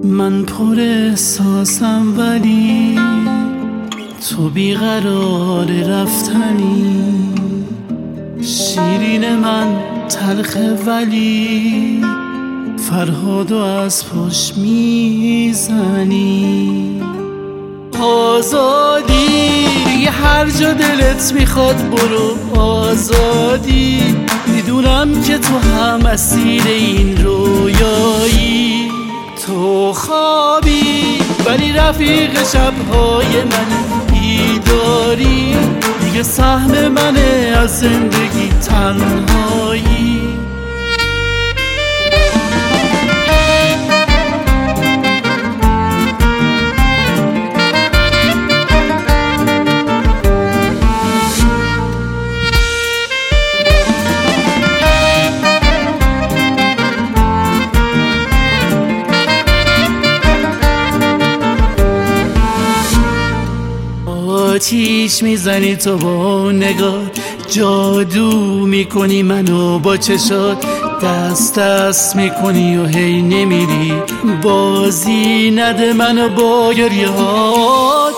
من پر احساسم ولی تو بیقرار رفتنی. شیرین من تلخه ولی فرهادو از پشت میزنی. آزادی دیگه هر جا دلت میخواد برو. آزادی میدونم که تو هم اسیر این رویایی. تو خوابی ولی رفیق شبهای من بیداری. دیگه سهم منه از زندگی تنهایی. آتیش میزنی تو با نگاه، جادو میکنی منو با چشات. دست دست میکنی و هی نمیری، بازی نده منو با گریهات.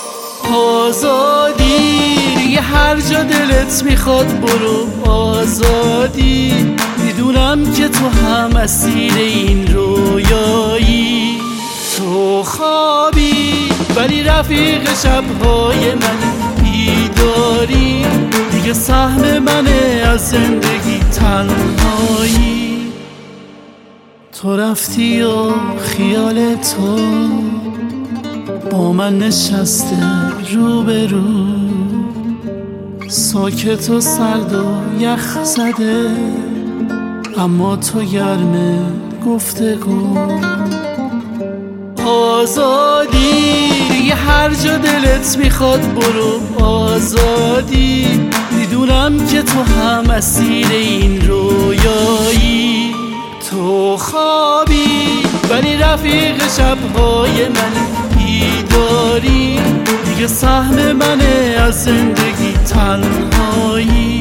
آزادی دیگه هر جا دلت میخواد برو. آزادی میدونم که تو هم اسیر این رویایی. تو خوابی ولی رفیق شبهای من بیداری. دیگه سهم منه از زندگی تنهایی. تو رفتی و خیال تو با من نشسته رو به رو، ساکت و سرد و یخ زده اما تو گرم گفتگو. آزادی دیگه هر جا دلت میخواد برو. آزادی میدونم که تو هم اسیر این رویایی. تو خوابی ولی رفیق شبهای من بیداری. دیگه سهم منه از زندگی تنهایی.